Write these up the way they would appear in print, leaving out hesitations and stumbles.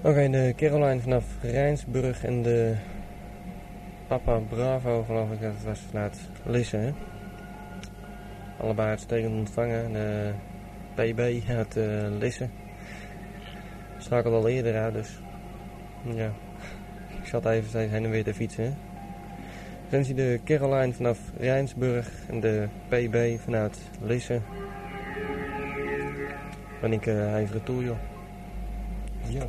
Oké, de Caroline vanaf Rijnsburg en de Papa Bravo, geloof ik dat het was, vanuit Lisse. Hè? Allebei uitstekend ontvangen. De PB uit Lisse. Schakelde al eerder uit, dus ja, ik zat even steeds heen en weer te fietsen. Hè? Dan zie je de Caroline vanaf Rijnsburg en de PB vanuit Lisse. Ben ik even retour, joh. Ja.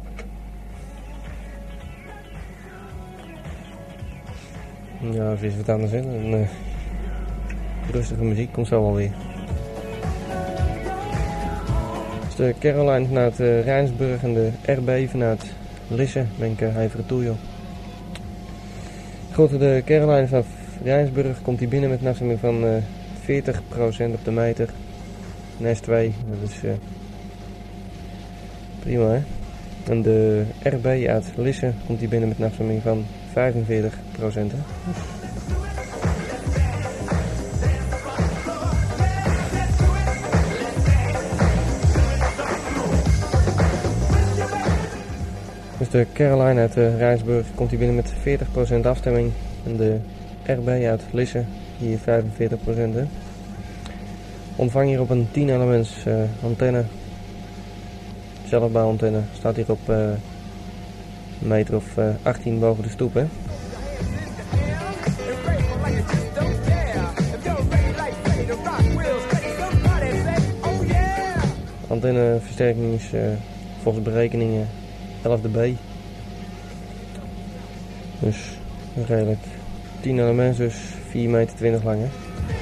Ja, even eens wat anders in. En, rustige muziek komt zo alweer. Dus de Caroline vanuit Rijnsburg en de RB vanuit Lisse. Ben ik even retour, joh. Goed, de Caroline vanaf Rijnsburg komt hier binnen met een afstemming van 40% op de meter. Een S2, dat is prima, hè. En de RB uit Lisse komt hier binnen met een afstemming van 45%. Hè. Dus de Caroline uit Rijnsburg komt hier binnen met 40% afstemming. En de RB uit Lisse hier 45%. Hè. Ontvang hier op een 10 elements antenne. Zelfbouwantenne. Staat hier op een meter of 18 boven de stoep. Hè. Antenneversterking is volgens berekeningen 11 dB. Dus redelijk 10 elements, dus 4,20 meter lang. Hè.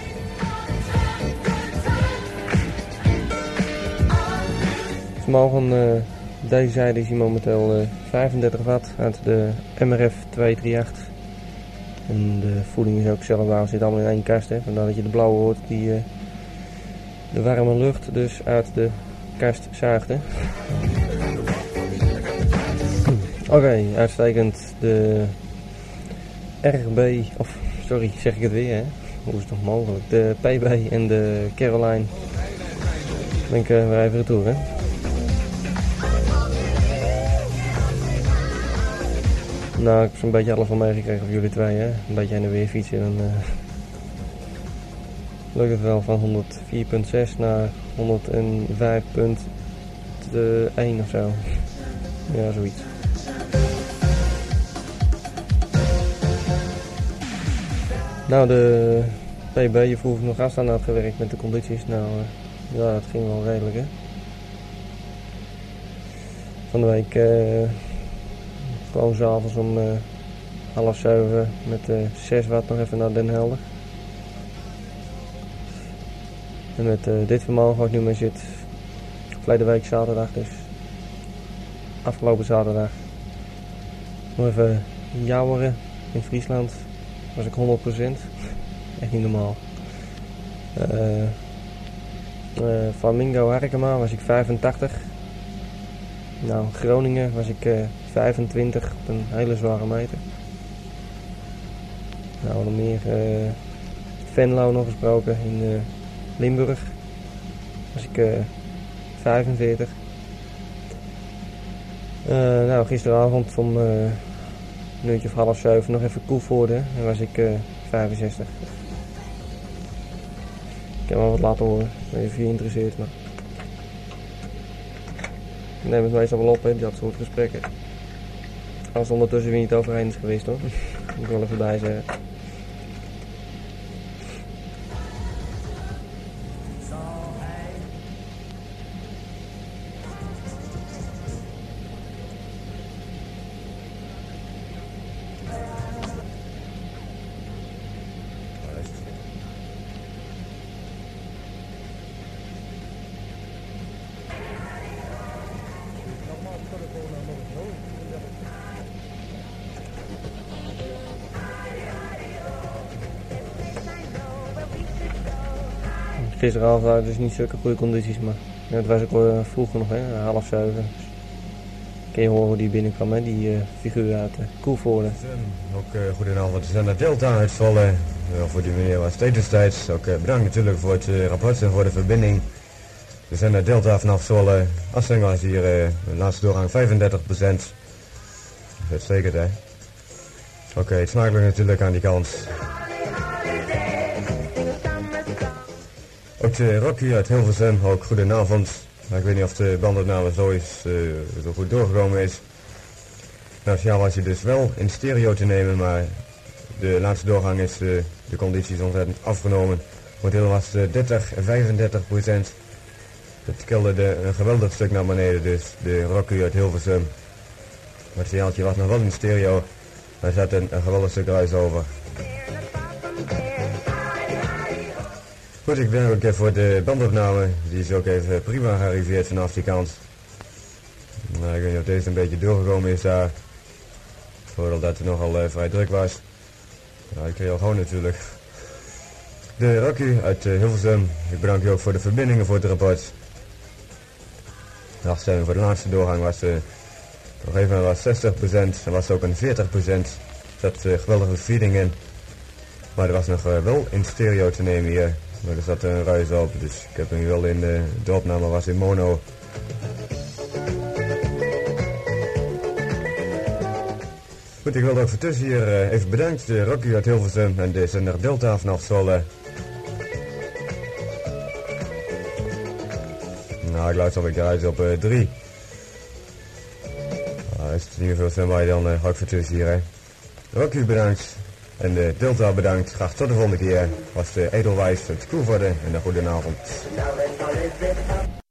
Vermogen deze zijde is hier momenteel 35 watt uit de MRF 238. En de voeding is ook zelfbouw, zit allemaal in één kast. Hè. Vandaar dat je de blauwe hoort die de warme lucht dus uit de kast zuigt. Hè. Oké, uitstekend. De RB, of sorry, zeg ik het weer, hè? Hoe is het nog mogelijk? De PB en de Caroline. Ben ik weer even retour, hè? Nou, ik heb zo'n beetje alles van meegekregen van jullie twee, hè? Een beetje heen en weer fietsen, dan lukt het wel van 104.6 naar 105.1 of zo. Ja, zoiets. Nou, de PB, je vroeg nog afstaan had gewerkt met de condities. Nou, ja, dat ging wel redelijk, hè. Van de week gewoon 's avonds om 6:30 met 6 watt nog even naar Den Helder. En met dit vermogen waar ik nu mee zit, verleden week zaterdag dus, afgelopen zaterdag, nog even in Jouweren in Friesland, was ik 100%, echt niet normaal. Flamingo Harkema was ik 85. Nou, Groningen was ik 25 op een hele zware meter. Nou, nog meer. Venlo nog gesproken in Limburg. Was ik 45. Nou, gisteravond om een uurtje of 6:30 nog even Koevoorde. En was ik 65. Ik heb wel wat laten horen. Ik weet niet of je interesseert, maar ik neem het meestal wel op, hè, dat soort gesprekken. Als het ondertussen weer niet overheen is geweest, hoor. Moet ik wel even bij zeggen. Gisteravond waren dus niet zulke goede condities, maar ja, het was ook vroeger nog, hè, 6:30. Kun je horen hoe die binnenkwam, hè, die figuur uit Koevoorde. Ook goedenavond, we zijn naar Delta uit Zwolle. Voor die meneer was destijds. Ook bedankt natuurlijk voor het rapport en voor de verbinding. We zijn naar Delta vanaf Zwolle. Afstelling was hier laatste doorgang 35%. uitstekend hè. Oké, het smakelijk natuurlijk aan die kant. Ook de Rocky uit Hilversum, ook goedenavond. Ik weet niet of de bandopname zo goed doorgekomen is. Nou, ja, was je dus wel in stereo te nemen, maar de laatste doorgang is de conditie is ontzettend afgenomen. Momenteel was 30-35%. Het kelderde een geweldig stuk naar beneden, dus de Rocky uit Hilversum. Maar het signaaltje was nog wel in stereo, maar er zat een geweldig stuk ruis over. Goed, ik ben ook even voor de bandopname, die is ook even prima gearriveerd vanaf die kant. Nou, ik weet niet of deze een beetje doorgekomen is daar. Vooral dat het nogal vrij druk was. Nou, ik kreeg al gewoon natuurlijk. De Rocky uit Hilversum, ik bedank u ook voor de verbindingen voor het rapport. De afstemming voor de laatste doorgang was nog even was 60%, er was ook een 40%. Er zat geweldige feeding in. Maar er was nog wel in stereo te nemen hier. Maar er zat een ruis op, dus ik heb hem wel in de opname was in mono. Goed, ik wil ook voor tussen hier even bedankt. De Rocky uit Hilversum en de zender Delta vanaf Zwolle. Nou, ik luister op eruit op 3. Is het niet veel stemmen, dan ga ik voor tussen hier. Hè. Rocky bedankt. En de Delta bedankt. Graag tot de volgende keer. Was de Edelwijs uit Koevoorde en een goede avond.